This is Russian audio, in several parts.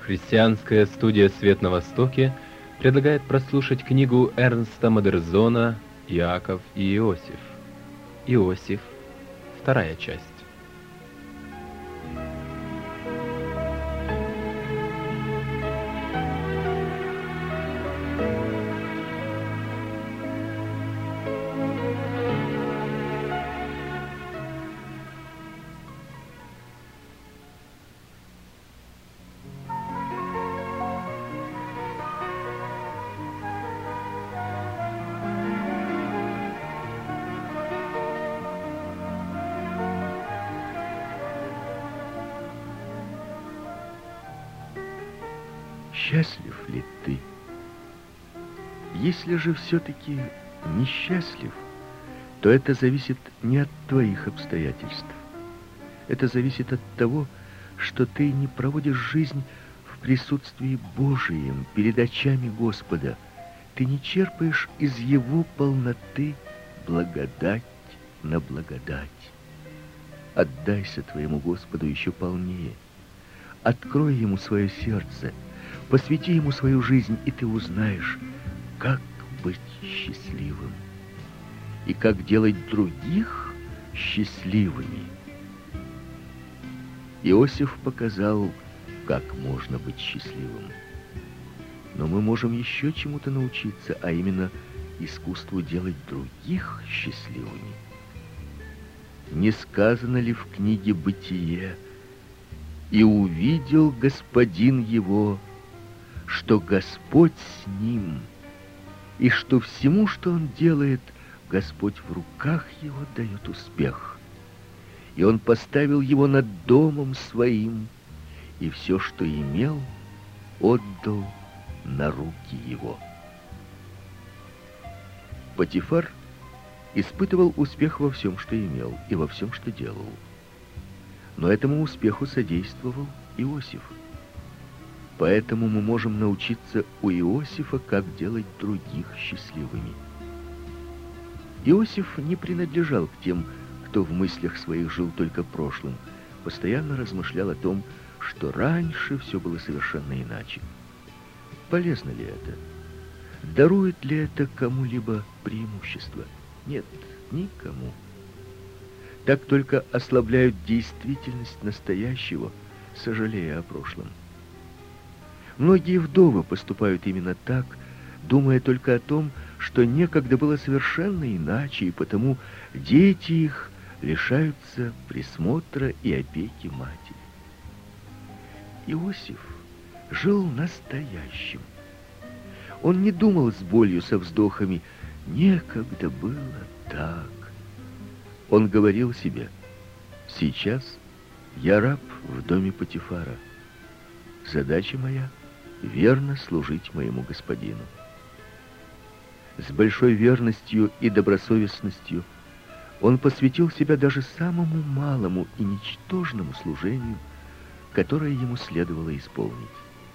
Христианская студия «Свет на Востоке» предлагает прослушать книгу Эрнста Модерзона «Иаков и Иосиф». Иосиф, вторая часть. Счастлив ли ты? Если же все-таки несчастлив, то это зависит не от твоих обстоятельств. Это зависит от того, что ты не проводишь жизнь в присутствии Божием, перед очами Господа. Ты не черпаешь из Его полноты благодать на благодать. Отдайся твоему Господу еще полнее. Открой Ему свое сердце. Посвяти Ему свою жизнь, и ты узнаешь, как быть счастливым и как делать других счастливыми. Иосиф показал, как можно быть счастливым. Но мы можем еще чему-то научиться, а именно искусству делать других счастливыми. Не сказано ли в книге «Бытие»: «И увидел господин его, что Господь с ним, и что всему, что он делает, Господь в руках его дает успех. И он поставил его над домом своим, и все, что имел, отдал на руки его». Потифар испытывал успех во всем, что имел, и во всем, что делал. Но этому успеху содействовал Иосиф. Поэтому мы можем научиться у Иосифа, как делать других счастливыми. Иосиф не принадлежал к тем, кто в мыслях своих жил только прошлым, постоянно размышлял о том, что раньше все было совершенно иначе. Полезно ли это? Дарует ли это кому-либо преимущество? Нет, никому. Так только ослабляют действительность настоящего, сожалея о прошлом. Многие вдовы поступают именно так, думая только о том, что некогда было совершенно иначе, и потому дети их лишаются присмотра и опеки матери. Иосиф жил настоящим. Он не думал с болью, со вздохами: «Некогда было так». Он говорил себе: «Сейчас я раб в доме Потифара. Задача моя — верно служить моему господину». С большой верностью и добросовестностью он посвятил себя даже самому малому и ничтожному служению, которое ему следовало исполнить.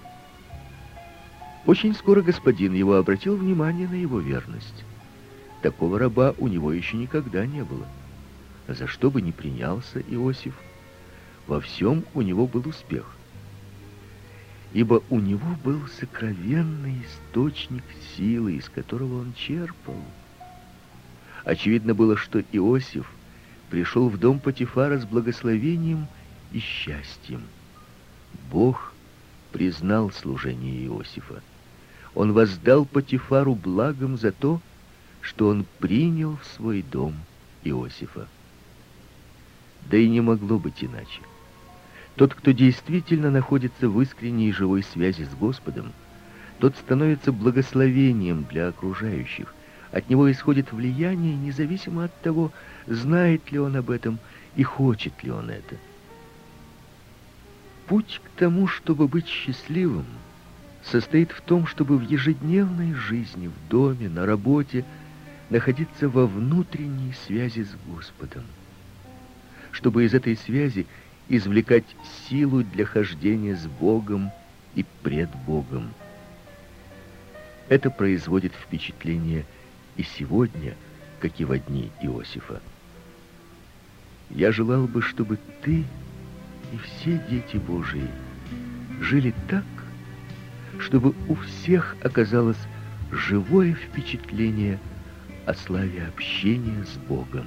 Очень скоро господин его обратил внимание на его верность. Такого раба у него еще никогда не было. За что бы ни принялся Иосиф, во всем у него был успех. Ибо у него был сокровенный источник силы, из которого он черпал. Очевидно было, что Иосиф пришел в дом Потифара с благословением и счастьем. Бог признал служение Иосифа. Он воздал Потифару благом за то, что он принял в свой дом Иосифа. Да и не могло быть иначе. Тот, кто действительно находится в искренней и живой связи с Господом, тот становится благословением для окружающих. От него исходит влияние, независимо от того, знает ли он об этом и хочет ли он это. Путь к тому, чтобы быть счастливым, состоит в том, чтобы в ежедневной жизни, в доме, на работе находиться во внутренней связи с Господом, чтобы из этой связи извлекать силу для хождения с Богом и пред Богом. Это производит впечатление и сегодня, как и во дни Иосифа. Я желал бы, чтобы ты и все дети Божии жили так, чтобы у всех оказалось живое впечатление о славе общения с Богом.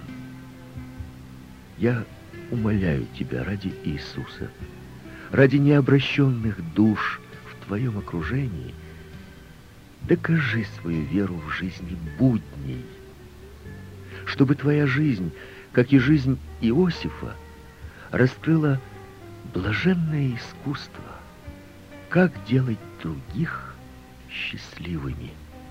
Я умоляю тебя ради Иисуса, ради необращенных душ в твоем окружении, докажи свою веру в жизни будней, чтобы твоя жизнь, как и жизнь Иосифа, раскрыла блаженное искусство, как делать других счастливыми.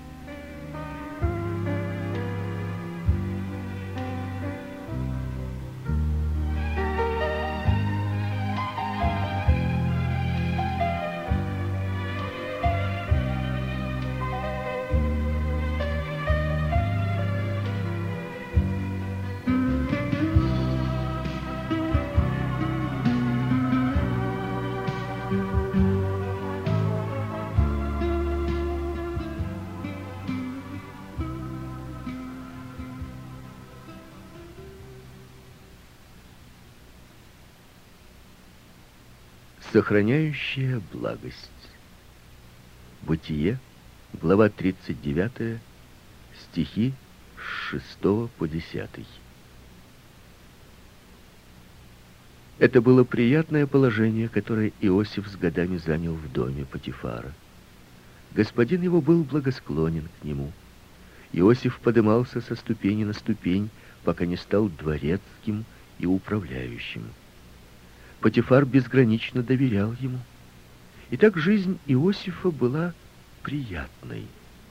Сохраняющая благость. Бытие, глава 39, стихи с 6 по 10. Это было приятное положение, которое Иосиф с годами занял в доме Потифара. Господин его был благосклонен к нему. Иосиф подымался со ступени на ступень, пока не стал дворецким и управляющим. Потифар безгранично доверял ему. Итак, жизнь Иосифа была приятной.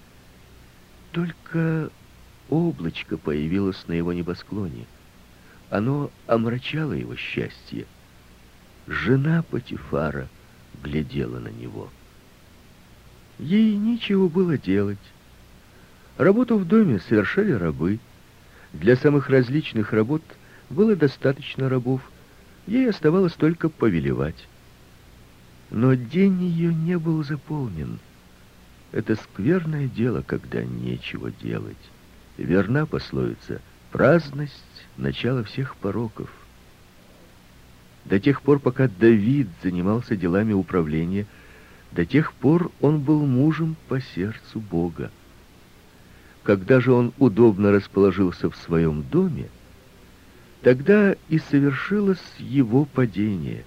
Только облачко появилось на его небосклоне. Оно омрачало его счастье. Жена Потифара глядела на него. Ей нечего было делать. Работу в доме совершали рабы. Для самых различных работ было достаточно рабов. Ей оставалось только повелевать. Но день ее не был заполнен. Это скверное дело, когда нечего делать. Верна пословица: праздность — начало всех пороков. До тех пор, пока Давид занимался делами управления, до тех пор он был мужем по сердцу Бога. Когда же он удобно расположился в своем доме, тогда и совершилось его падение.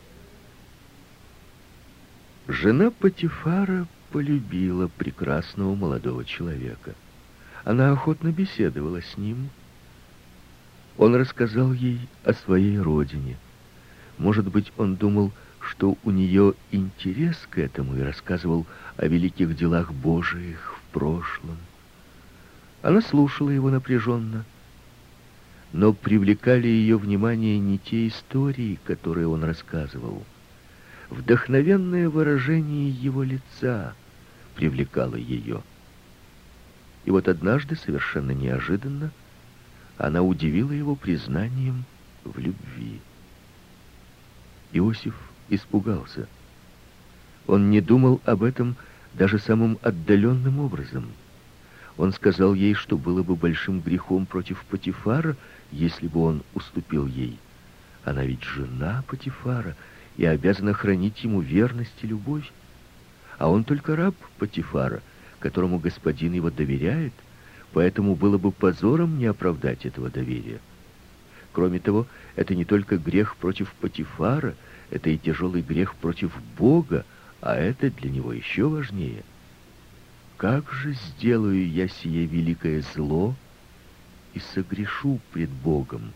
Жена Потифара полюбила прекрасного молодого человека. Она охотно беседовала с ним. Он рассказал ей о своей родине. Может быть, он думал, что у нее интерес к этому, и рассказывал о великих делах Божиих в прошлом. Она слушала его напряженно, но привлекали ее внимание не те истории, которые он рассказывал. Вдохновенное выражение его лица привлекало ее. И вот однажды, совершенно неожиданно, она удивила его признанием в любви. Иосиф испугался. Он не думал об этом даже самым отдаленным образом. Он сказал ей, что было бы большим грехом против Потифара, если бы он уступил ей. Она ведь жена Потифара и обязана хранить ему верность и любовь. А он только раб Потифара, которому господин его доверяет, поэтому было бы позором не оправдать этого доверия. Кроме того, это не только грех против Потифара, это и тяжелый грех против Бога, а это для него еще важнее. Как же сделаю я сие великое зло и согрешу пред Богом?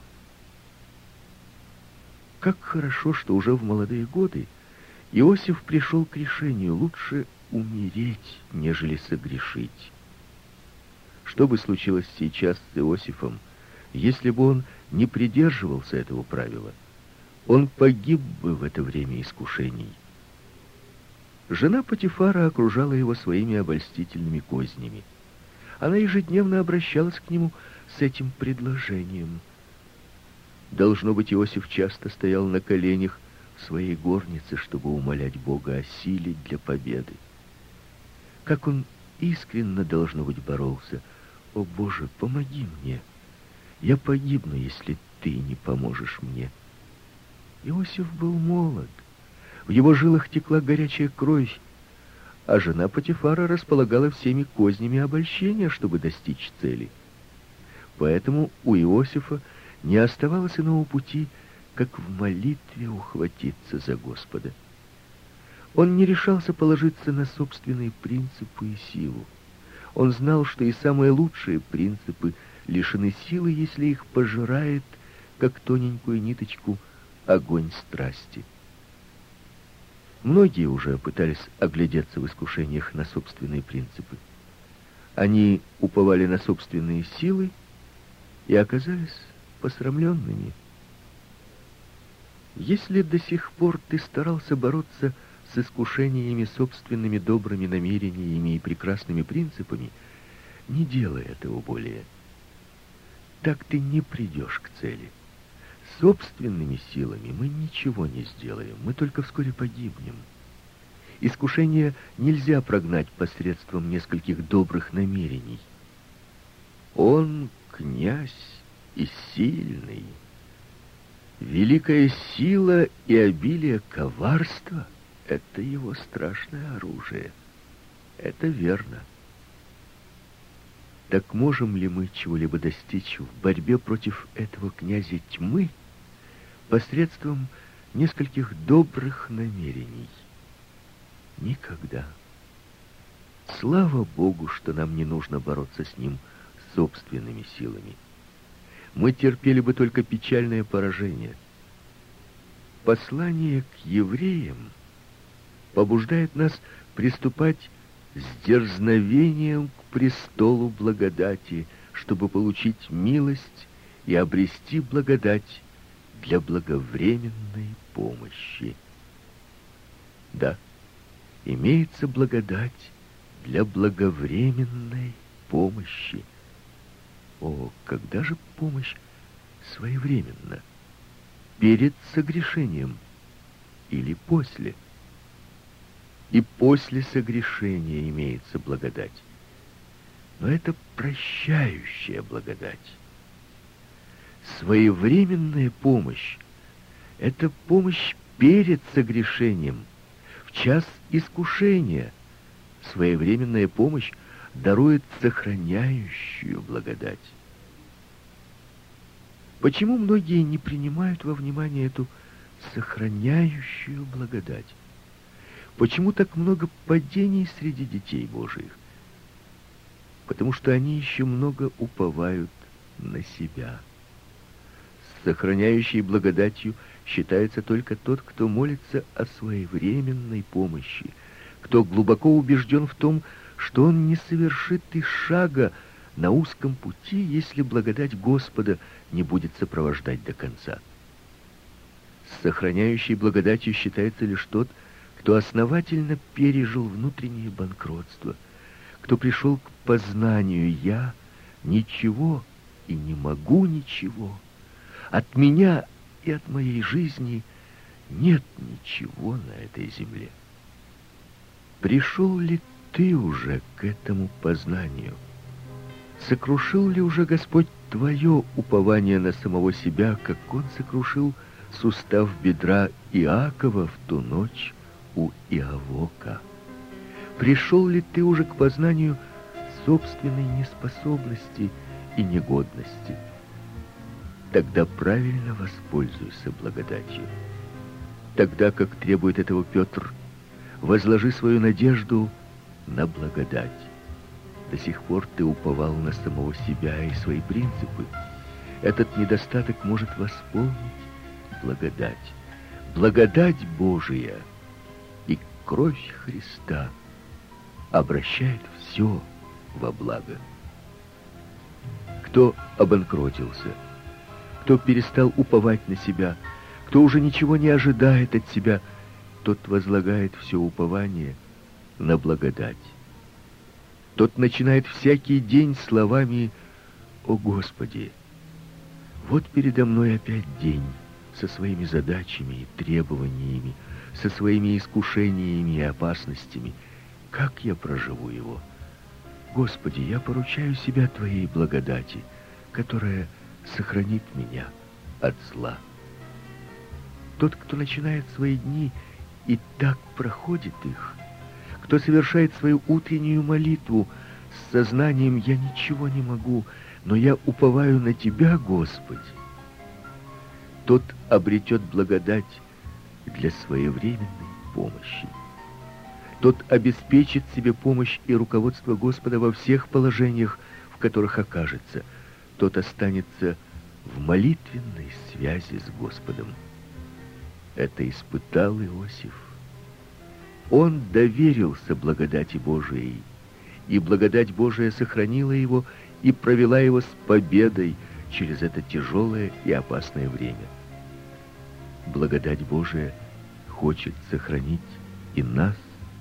Как хорошо, что уже в молодые годы Иосиф пришел к решению: лучше умереть, нежели согрешить. Что бы случилось сейчас с Иосифом, если бы он не придерживался этого правила? Он погиб бы в это время искушений. Жена Потифара окружала его своими обольстительными кознями. Она ежедневно обращалась к нему с этим предложением. Должно быть, Иосиф часто стоял на коленях в своей горнице, чтобы умолять Бога о силе для победы. Как он искренне, должно быть, боролся: «О Боже, помоги мне! Я погибну, если Ты не поможешь мне». Иосиф был молод. В его жилах текла горячая кровь, а жена Потифара располагала всеми кознями обольщения, чтобы достичь цели. Поэтому у Иосифа не оставалось иного пути, как в молитве ухватиться за Господа. Он не решался положиться на собственные принципы и силу. Он знал, что и самые лучшие принципы лишены силы, если их пожирает, как тоненькую ниточку, огонь страсти. Многие уже пытались оглядеться в искушениях на собственные принципы. Они уповали на собственные силы и оказались посрамленными. Если до сих пор ты старался бороться с искушениями собственными добрыми намерениями и прекрасными принципами, не делай этого более. Так ты не придешь к цели. Собственными силами мы ничего не сделаем, мы только вскоре погибнем. Искушение нельзя прогнать посредством нескольких добрых намерений. Он князь и сильный. Великая сила и обилие коварства — это его страшное оружие. Это верно. Так можем ли мы чего-либо достичь в борьбе против этого князя тьмы посредством нескольких добрых намерений? Никогда. Слава Богу, что нам не нужно бороться с ним собственными силами. Мы терпели бы только печальное поражение. Послание к евреям побуждает нас приступать с дерзновением к престолу благодати, чтобы получить милость и обрести благодать для благовременной помощи. Да, имеется благодать для благовременной помощи. О, когда же помощь своевременна? Перед согрешением или после? И после согрешения имеется благодать. Но это прощающая благодать. Своевременная помощь — это помощь перед согрешением, в час искушения. Своевременная помощь дарует сохраняющую благодать. Почему многие не принимают во внимание эту сохраняющую благодать? Почему так много падений среди детей Божиих? Потому что они еще много уповают на себя. С сохраняющей благодатью считается только тот, кто молится о своевременной помощи, кто глубоко убежден в том, что он не совершит и шага на узком пути, если благодать Господа не будет сопровождать до конца. С сохраняющей благодатью считается лишь тот, кто основательно пережил внутреннее банкротство, кто пришел к познанию «я ничего и не могу ничего, от меня и от моей жизни нет ничего на этой земле». Пришел ли ты уже к этому познанию? Сокрушил ли уже Господь твое упование на самого себя, как Он сокрушил сустав бедра Иакова в ту ночь у Иавока? Пришел ли ты уже к познанию собственной неспособности и негодности? Тогда правильно воспользуйся благодатью. Тогда, как требует этого Петр, возложи свою надежду на благодать. До сих пор ты уповал на самого себя и свои принципы. Этот недостаток может восполнить благодать. Благодать Божия и кровь Христа обращает все во благо. Кто обанкротился, кто перестал уповать на себя, кто уже ничего не ожидает от себя, тот возлагает все упование на благодать. Тот начинает всякий день словами «О Господи, вот передо мной опять день со своими задачами и требованиями, со своими искушениями и опасностями. Как я проживу его? Господи, я поручаю себя Твоей благодати, которая сохранит меня от зла». Тот, кто начинает свои дни и так проходит их, кто совершает свою утреннюю молитву с сознанием «я ничего не могу, но я уповаю на Тебя, Господи», тот обретет благодать для своевременной помощи. Тот обеспечит себе помощь и руководство Господа во всех положениях, в которых окажется. Тот останется в молитвенной связи с Господом. Это испытал Иосиф. Он доверился благодати Божией, и благодать Божия сохранила его и провела его с победой через это тяжелое и опасное время. Благодать Божия хочет сохранить и нас.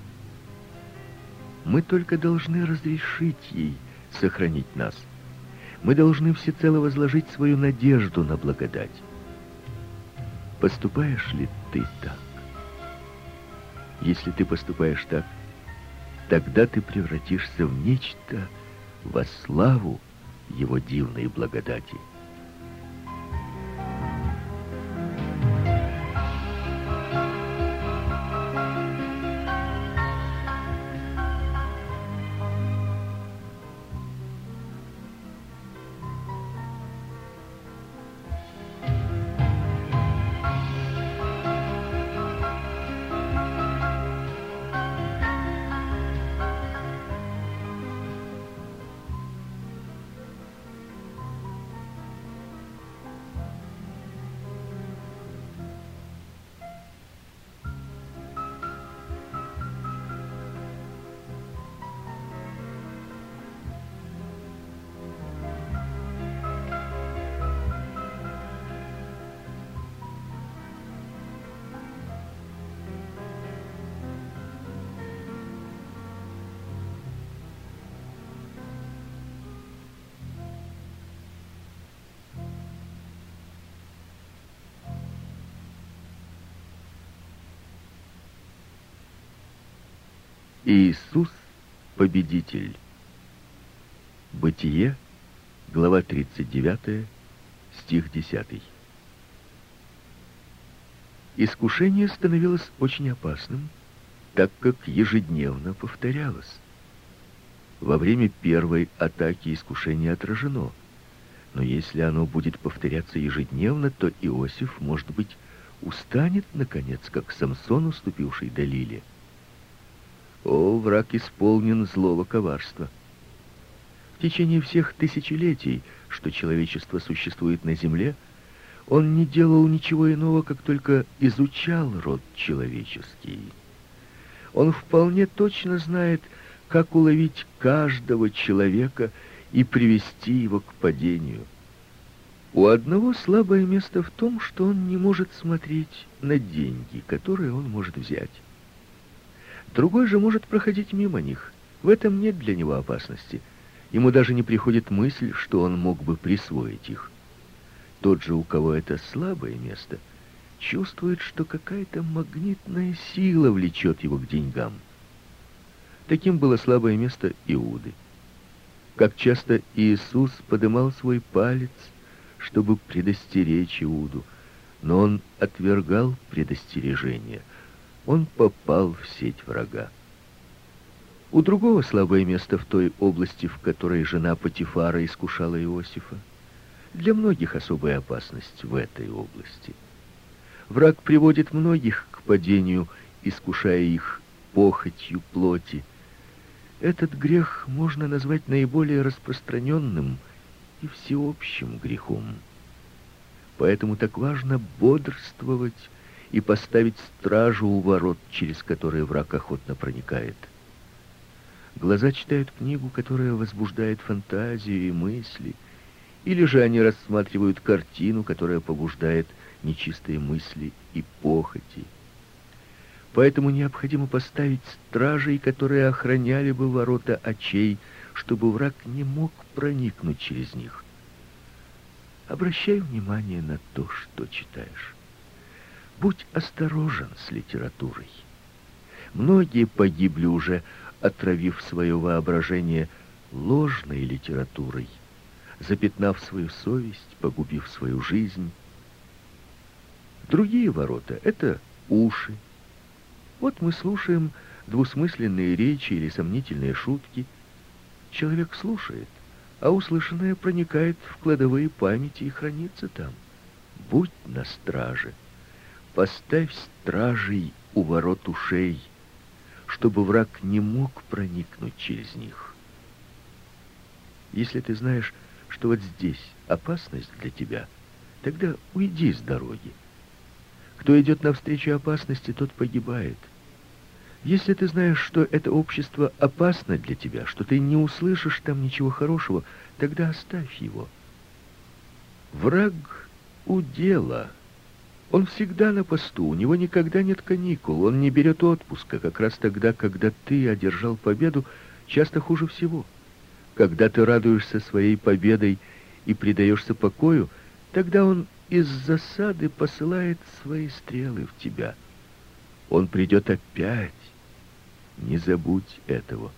Мы только должны разрешить ей сохранить нас. Мы должны всецело возложить свою надежду на благодать. Поступаешь ли ты так? Если ты поступаешь так, тогда ты превратишься в нечто во славу Его дивной благодати. Иисус – победитель. Бытие, глава 39, стих 10. Искушение становилось очень опасным, так как ежедневно повторялось. Во время первой атаки искушение отражено, но если оно будет повторяться ежедневно, то Иосиф, может быть, устанет, наконец, как Самсон, уступивший Далиле. О, враг исполнен злого коварства. В течение всех тысячелетий, что человечество существует на земле, он не делал ничего иного, как только изучал род человеческий. Он вполне точно знает, как уловить каждого человека и привести его к падению. У одного слабое место в том, что он не может смотреть на деньги, которые он может взять. Другой же может проходить мимо них. В этом нет для него опасности. Ему даже не приходит мысль, что он мог бы присвоить их. Тот же, у кого это слабое место, чувствует, что какая-то магнитная сила влечет его к деньгам. Таким было слабое место Иуды. Как часто Иисус подымал свой палец, чтобы предостеречь Иуду, но он отвергал предостережение. Он попал в сеть врага. У другого слабое место в той области, в которой жена Потифара искушала Иосифа. Для многих особая опасность в этой области. Враг приводит многих к падению, искушая их похотью плоти. Этот грех можно назвать наиболее распространенным и всеобщим грехом. Поэтому так важно бодрствовать и поставить стражу у ворот, через которые враг охотно проникает. Глаза читают книгу, которая возбуждает фантазию и мысли, или же они рассматривают картину, которая побуждает нечистые мысли и похоти. Поэтому необходимо поставить стражей, которые охраняли бы ворота очей, чтобы враг не мог проникнуть через них. Обращай внимание на то, что читаешь. Будь осторожен с литературой. Многие погибли уже, отравив свое воображение ложной литературой, запятнав свою совесть, погубив свою жизнь. Другие ворота — это уши. Вот мы слушаем двусмысленные речи или сомнительные шутки. Человек слушает, а услышанное проникает в кладовые памяти и хранится там. Будь на страже. Поставь стражей у ворот ушей, чтобы враг не мог проникнуть через них. Если ты знаешь, что вот здесь опасность для тебя, тогда уйди с дороги. Кто идет навстречу опасности, тот погибает. Если ты знаешь, что это общество опасно для тебя, что ты не услышишь там ничего хорошего, тогда оставь его. Враг у дела. Он всегда на посту, у него никогда нет каникул, он не берет отпуска. Как раз тогда, когда ты одержал победу, часто хуже всего. Когда ты радуешься своей победой и предаешься покою, тогда он из засады посылает свои стрелы в тебя. Он придет опять. Не забудь этого.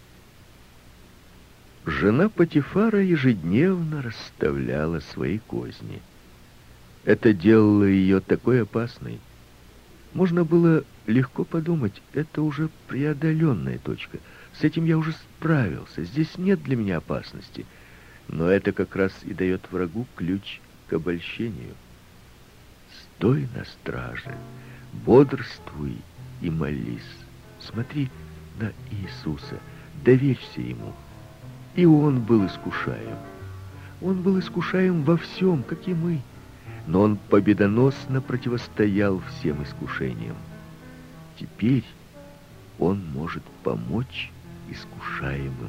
Жена Потифара ежедневно расставляла свои козни. Это делало ее такой опасной. Можно было легко подумать, это уже преодоленная точка. С этим я уже справился, здесь нет для меня опасности. Но это как раз и дает врагу ключ к обольщению. Стой на страже, бодрствуй и молись. Смотри на Иисуса, доверься Ему. И Он был искушаем. Он был искушаем во всем, как и мы. Но Он победоносно противостоял всем искушениям. Теперь Он может помочь искушаемым.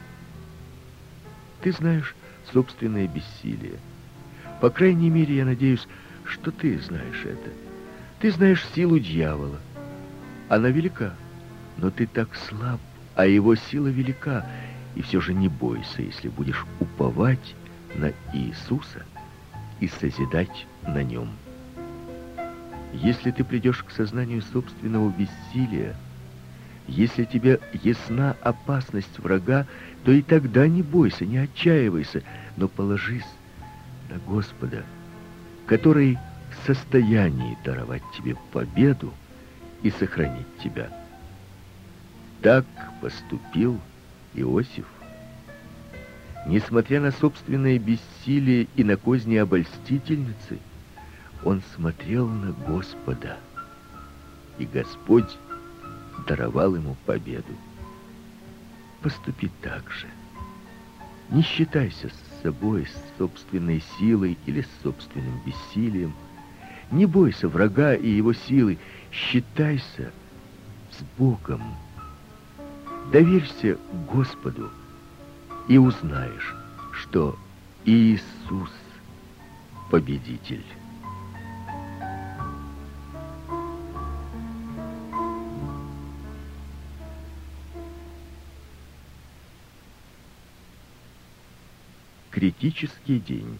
Ты знаешь собственное бессилие. По крайней мере, я надеюсь, что ты знаешь это. Ты знаешь силу дьявола. Она велика, но ты так слаб, а его сила велика. И все же не бойся, если будешь уповать на Иисуса и созидать на Нем. Если ты придешь к сознанию собственного бессилия, если тебе ясна опасность врага, то и тогда не бойся, не отчаивайся, но положись на Господа, который в состоянии даровать тебе победу и сохранить тебя. Так поступил Иосиф. Несмотря на собственное бессилие и на козни обольстительницы, он смотрел на Господа, и Господь даровал ему победу. Поступи так же. Не считайся с собой, с собственной силой или с собственным бессилием. Не бойся врага и его силы. Считайся с Богом. Доверься Господу и узнаешь, что Иисус победитель. Критический день.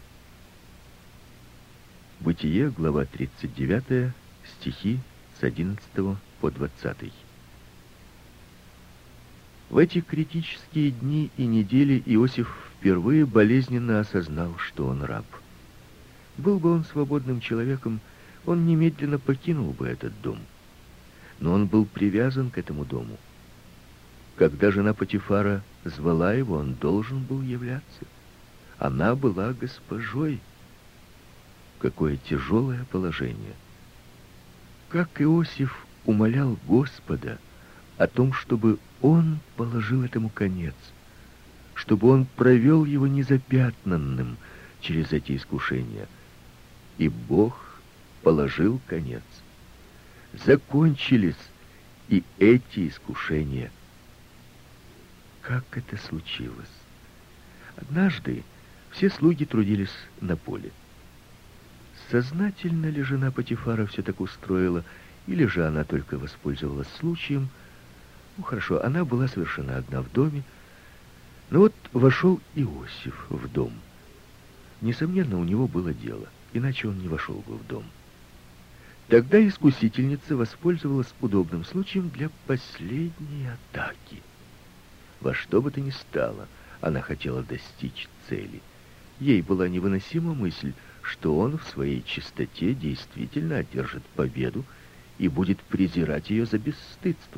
Бытие, глава 39, стихи с 11 по 20. В эти критические дни и недели Иосиф впервые болезненно осознал, что он раб. Был бы он свободным человеком, он немедленно покинул бы этот дом. Но он был привязан к этому дому. Когда жена Потифара звала его, он должен был являться. Она была госпожой. Какое тяжелое положение. Как Иосиф умолял Господа о том, чтобы он положил этому конец, чтобы он провел его незапятнанным через эти искушения. И Бог положил конец. Закончились и эти искушения. Как это случилось? Однажды все слуги трудились на поле. Сознательно ли жена Потифара все так устроила, или же она только воспользовалась случаем? Ну, хорошо, она была совершенно одна в доме. Но вот вошел Иосиф в дом. Несомненно, у него было дело, иначе он не вошел бы в дом. Тогда искусительница воспользовалась удобным случаем для последней атаки. Во что бы то ни стало, она хотела достичь цели. Ей была невыносима мысль, что он в своей чистоте действительно одержит победу и будет презирать ее за бесстыдство.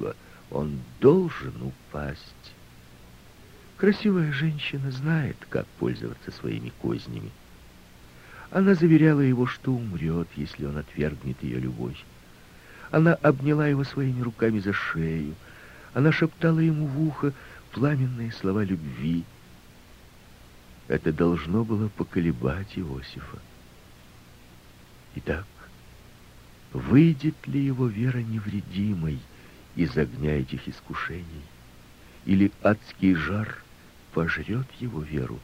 Он должен упасть. Красивая женщина знает, как пользоваться своими кознями. Она заверяла его, что умрет, если он отвергнет ее любовь. Она обняла его своими руками за шею. Она шептала ему в ухо пламенные слова любви. Это должно было поколебать Иосифа. Итак, выйдет ли его вера невредимой из огня этих искушений? Или адский жар пожрет его веру?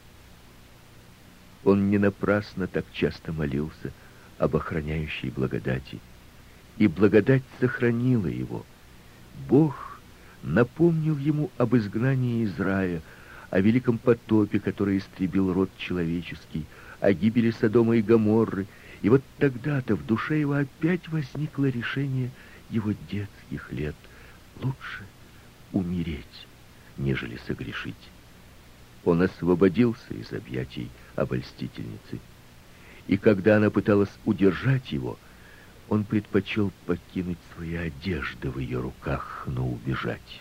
Он не напрасно так часто молился об охраняющей благодати. И благодать сохранила его. Бог напомнил ему об изгнании из рая, о великом потопе, который истребил род человеческий, о гибели Содома и Гоморры. И вот тогда-то в душе его опять возникло решение его детских лет. Лучше умереть, нежели согрешить. Он освободился из объятий обольстительницы. И когда она пыталась удержать его, он предпочел покинуть свои одежды в ее руках, но убежать.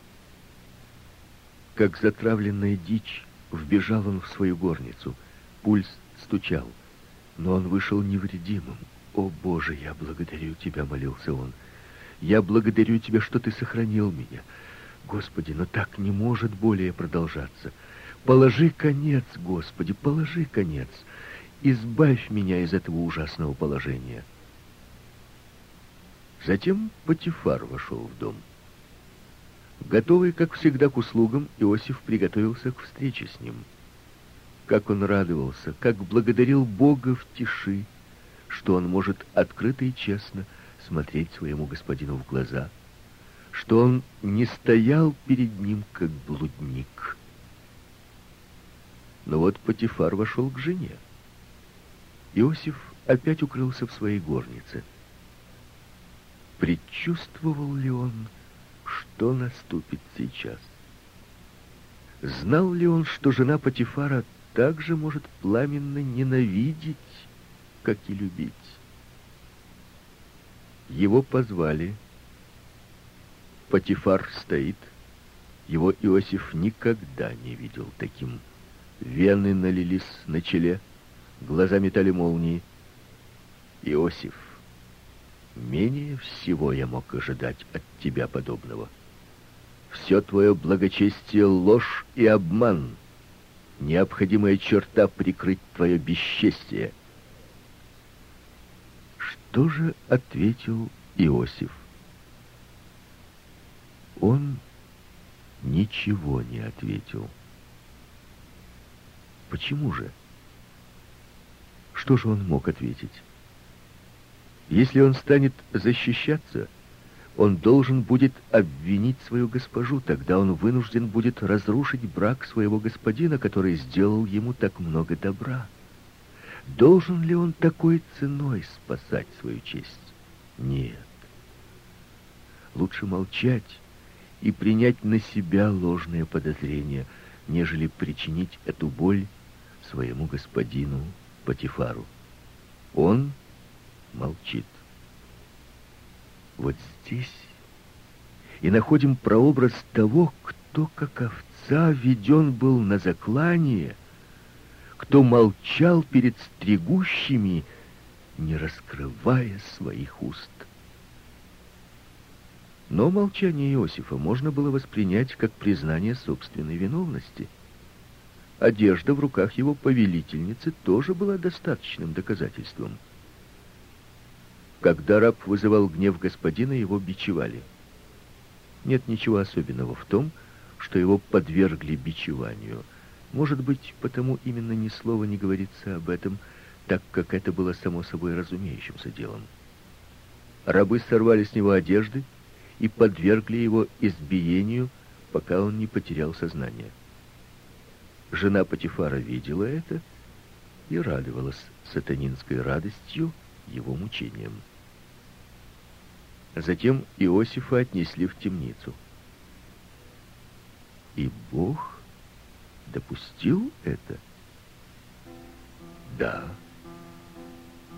Как затравленная дичь, вбежал он в свою горницу. Пульс стучал, но он вышел невредимым. «О, Боже, я благодарю Тебя», — молился он. «Я благодарю Тебя, что Ты сохранил меня. Господи, но так не может более продолжаться. Положи конец, Господи, положи конец. Избавь меня из этого ужасного положения». Затем Потифар вошел в дом. Готовый, как всегда, к услугам, Иосиф приготовился к встрече с ним. Как он радовался, как благодарил Бога в тиши, что он может открыто и честно смотреть своему господину в глаза, что он не стоял перед ним, как блудник. Но вот Потифар вошел к жене. Иосиф опять укрылся в своей горнице. Предчувствовал ли он, что наступит сейчас? Знал ли он, что жена Потифара также может пламенно ненавидеть, как и любить? Его позвали. Потифар стоит. Его Иосиф никогда не видел таким. Вены налились на челе, глаза метали молнии. «Иосиф, менее всего я мог ожидать от тебя подобного. Все твое благочестие — ложь и обман. Необходимая черта — прикрыть твое бесчестие». Что же ответил Иосиф? Он ничего не ответил. Почему же? Что же он мог ответить? Если он станет защищаться, он должен будет обвинить свою госпожу, тогда он вынужден будет разрушить брак своего господина, который сделал ему так много добра. Должен ли он такой ценой спасать свою честь? Нет. Лучше молчать и принять на себя ложные подозрения, нежели причинить эту боль своему господину Потифару. Он молчит. Вот здесь и находим прообраз того, кто, как овца, веден был на заклание, кто молчал перед стригущими, не раскрывая своих уст. Но молчание Иосифа можно было воспринять как признание собственной виновности. Одежда в руках его повелительницы тоже была достаточным доказательством. Когда раб вызывал гнев господина, его бичевали. Нет ничего особенного в том, что его подвергли бичеванию. Может быть, потому именно ни слова не говорится об этом, так как это было само собой разумеющимся делом. Рабы сорвали с него одежды и подвергли его избиению, пока он не потерял сознание. Жена Потифара видела это и радовалась сатанинской радостью его мучениям. Затем Иосифа отнесли в темницу. И Бог допустил это? Да,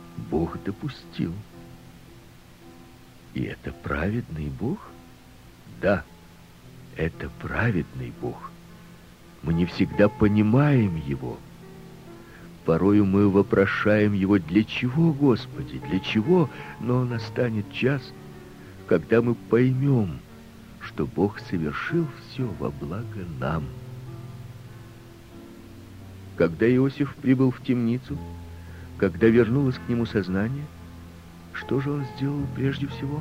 Бог допустил. И это праведный Бог? Да, это праведный Бог. Мы не всегда понимаем Его. Порою мы вопрошаем Его: для чего, Господи, для чего? Но настанет час, когда мы поймем, что Бог совершил все во благо нам. Когда Иосиф прибыл в темницу, когда вернулось к нему сознание, что же он сделал прежде всего?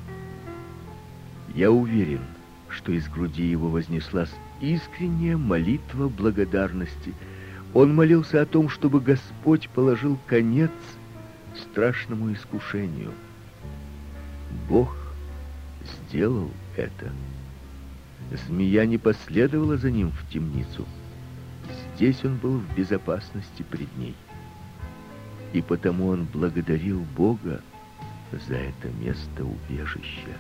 Я уверен, что из груди его вознеслась искренняя молитва благодарности. Он молился о том, чтобы Господь положил конец страшному искушению. Бог сделал это. Змея не последовала за ним в темницу. Здесь он был в безопасности пред ней. И потому он благодарил Бога за это место убежища.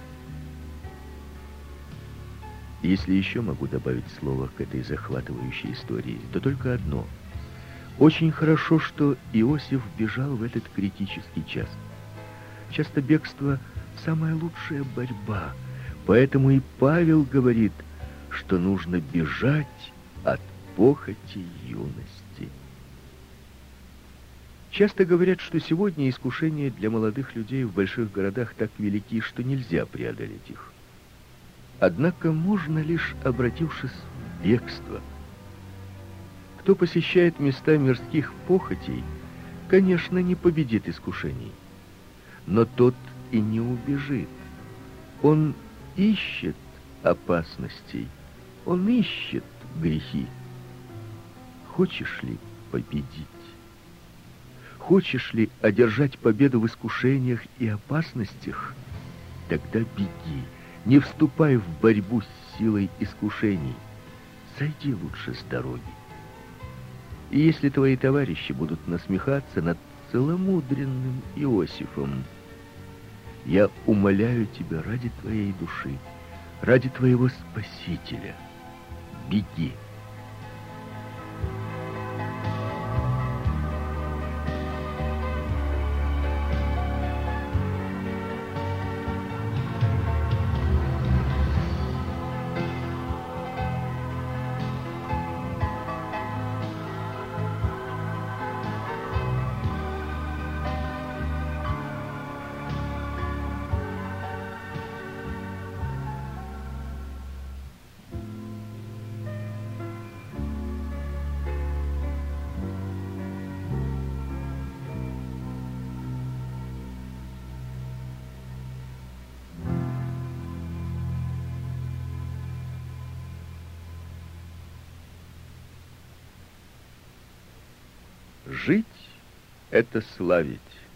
Если еще могу добавить слово к этой захватывающей истории, то только одно. Очень хорошо, что Иосиф бежал в этот критический час. Часто бегство – самая лучшая борьба. Поэтому и Павел говорит, что нужно бежать от похоти юности. Часто говорят, что сегодня искушения для молодых людей в больших городах так велики, что нельзя преодолеть их. Однако можно лишь обратившись в бегство. Кто посещает места мирских похотей, конечно, не победит искушений, но тот и не убежит. Он ищет опасностей, он ищет грехи. Хочешь ли победить? Хочешь ли одержать победу в искушениях и опасностях? Тогда беги. Не вступай в борьбу с силой искушений. Сойди лучше с дороги. И если твои товарищи будут насмехаться над целомудренным Иосифом, я умоляю тебя ради твоей души, ради твоего Спасителя, беги. Жить — это славить.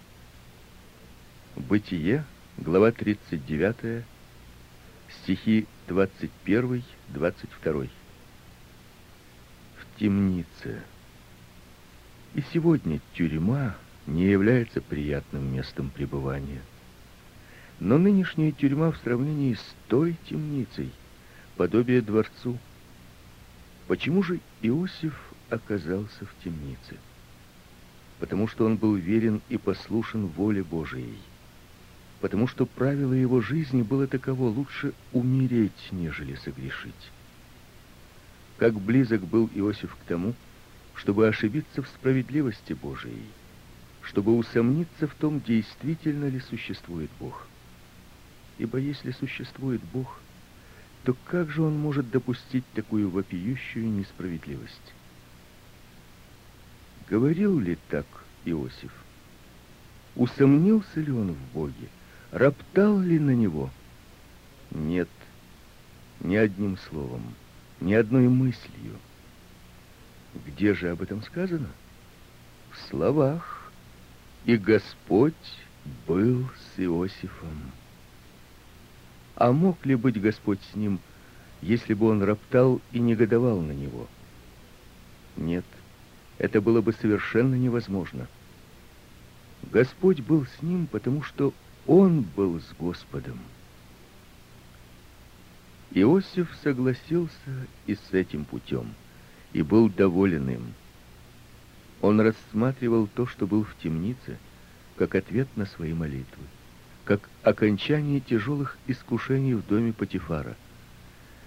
Бытие, глава 39, стихи 21-22. В темнице. И сегодня тюрьма не является приятным местом пребывания. Но нынешняя тюрьма в сравнении с той темницей подобие дворцу. Почему же Иосиф оказался в темнице? Потому что он был верен и послушен воле Божией. Потому что правило его жизни было таково: лучше умереть, нежели согрешить. Как близок был Иосиф к тому, чтобы ошибиться в справедливости Божией, чтобы усомниться в том, действительно ли существует Бог. Ибо если существует Бог, то как же он может допустить такую вопиющую несправедливость? Говорил ли так Иосиф? Усомнился ли он в Боге? Роптал ли на Него? Нет, ни одним словом, ни одной мыслью. Где же об этом сказано? В словах: «И Господь был с Иосифом». А мог ли быть Господь с ним, если бы он роптал и негодовал на него? Нет. Это было бы совершенно невозможно. Господь был с ним, потому что он был с Господом. Иосиф согласился и с этим путем, и был доволен им. Он рассматривал то, что был в темнице, как ответ на свои молитвы, как окончание тяжелых искушений в доме Потифара,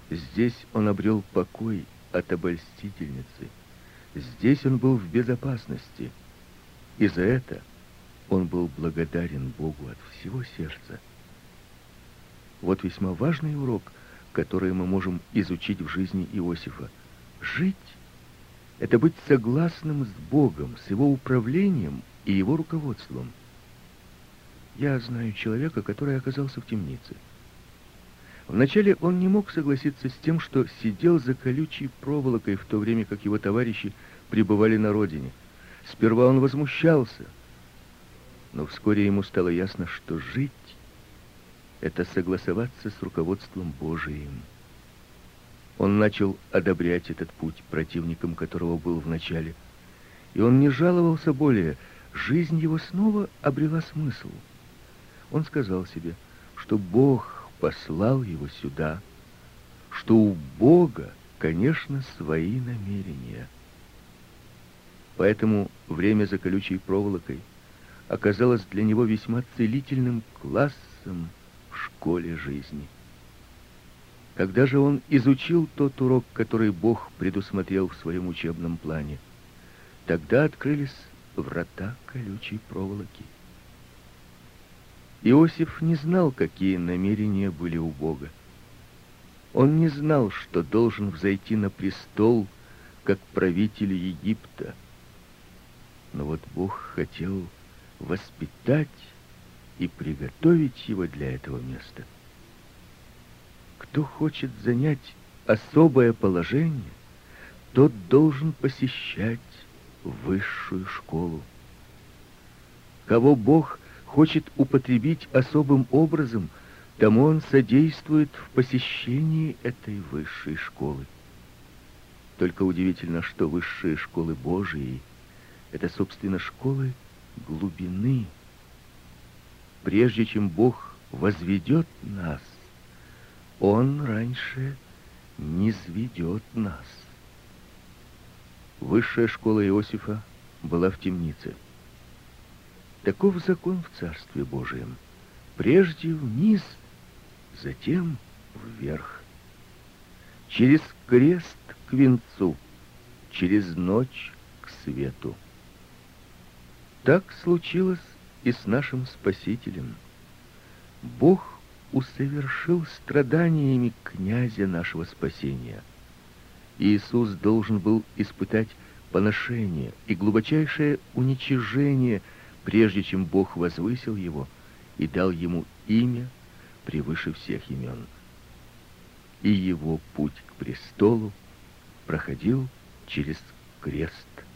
Здесь он обрел покой от обольстительницы. Здесь он был в безопасности. И за это он был благодарен Богу от всего сердца. Вот весьма важный урок, который мы можем изучить в жизни Иосифа. Жить — это быть согласным с Богом, с Его управлением и Его руководством. Я знаю человека, который оказался в темнице. Вначале он не мог согласиться с тем, что сидел за колючей проволокой, в то время как его товарищи пребывали на родине. Сперва он возмущался, но вскоре ему стало ясно, что жить — это согласоваться с руководством Божиим. Он начал одобрять этот путь, противником которого был вначале, и он не жаловался более. Жизнь его снова обрела смысл. Он сказал себе, что Бог послал его сюда, что у Бога, конечно, свои намерения. Поэтому время за колючей проволокой оказалось для него весьма целительным классом в школе жизни. Когда же он изучил тот урок, который Бог предусмотрел в своем учебном плане, тогда открылись врата колючей проволоки. Иосиф не знал, какие намерения были у Бога. Он не знал, что должен взойти на престол, как правитель Египта. Но вот Бог хотел воспитать и приготовить его для этого места. Кто хочет занять особое положение, тот должен посещать высшую школу. Кого Бог хочет употребить особым образом, тому он содействует в посещении этой высшей школы. Только удивительно, что высшие школы Божии — это, собственно, школы глубины. Прежде чем Бог возведет нас, Он раньше низведет нас. Высшая школа Иосифа была в темнице. Таков закон в Царстве Божием. Прежде вниз, затем вверх. Через крест к венцу, через ночь к свету. Так случилось и с нашим Спасителем. Бог усовершил страданиями князя нашего спасения. Иисус должен был испытать поношение и глубочайшее уничижение, прежде чем Бог возвысил его и дал ему имя превыше всех имен. И его путь к престолу проходил через крест.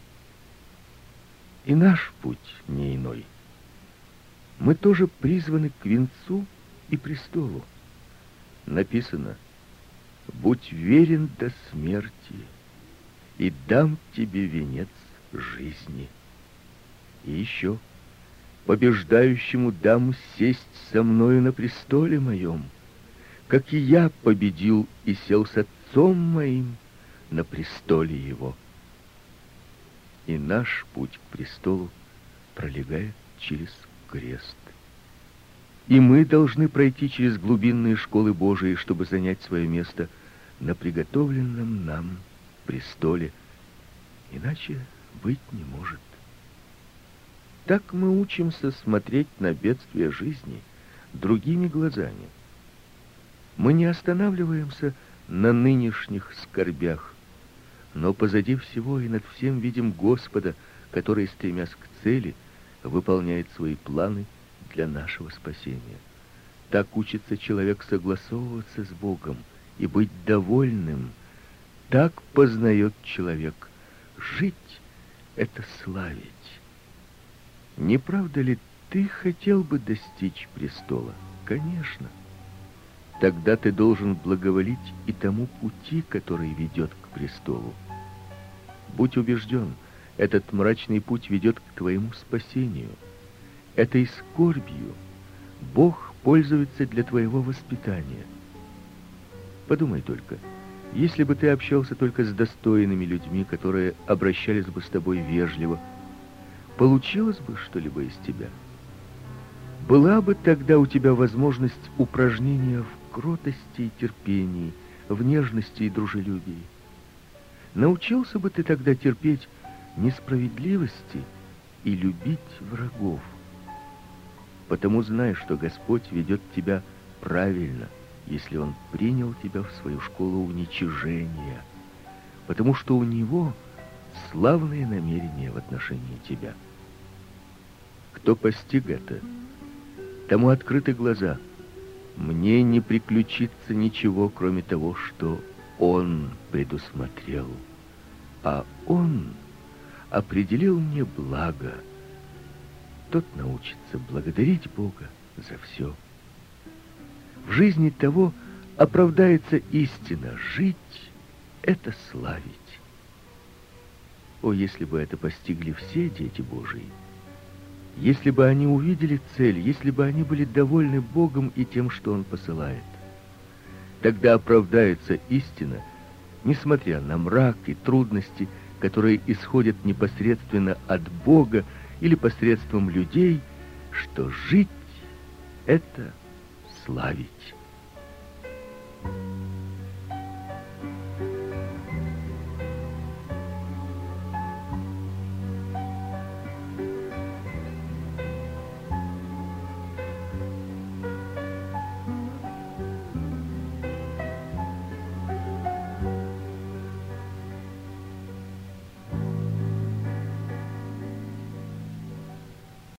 И наш путь не иной. Мы тоже призваны к венцу и престолу. Написано: «Будь верен до смерти, и дам тебе венец жизни». И еще: «Побеждающему дам сесть со мною на престоле моем, как и я победил и сел с Отцом моим на престоле его». И наш путь к престолу пролегает через крест. И мы должны пройти через глубинные школы Божии, чтобы занять свое место на приготовленном нам престоле. Иначе быть не может. Так мы учимся смотреть на бедствия жизни другими глазами. Мы не останавливаемся на нынешних скорбях, но позади всего и над всем видим Господа, который, стремясь к цели, выполняет свои планы для нашего спасения. Так учится человек согласовываться с Богом и быть довольным. Так познает человек. Жить — это славить. Не правда ли ты хотел бы достичь престола? Конечно. Тогда ты должен благоволить и тому пути, который ведет к престолу. Будь убежден, этот мрачный путь ведет к твоему спасению. Этой скорбью Бог пользуется для твоего воспитания. Подумай только, если бы ты общался только с достойными людьми, которые обращались бы с тобой вежливо, получилось бы что-либо из тебя? Была бы тогда у тебя возможность упражнения в кротости и терпении, в нежности и дружелюбии. Научился бы ты тогда терпеть несправедливости и любить врагов. Потому знай, что Господь ведет тебя правильно, если Он принял тебя в свою школу уничижения, потому что у Него славные намерения в отношении тебя. Кто постиг это, тому открыты глаза. Мне не приключится ничего, кроме того, что Он предусмотрел, а Он определил мне благо. Тот научится благодарить Бога за все. В жизни того оправдается истина. Жить — это славить. О, если бы это постигли все дети Божии! Если бы они увидели цель, если бы они были довольны Богом и тем, что Он посылает, тогда оправдается истина, несмотря на мрак и трудности, которые исходят непосредственно от Бога или посредством людей, что жить — это славить.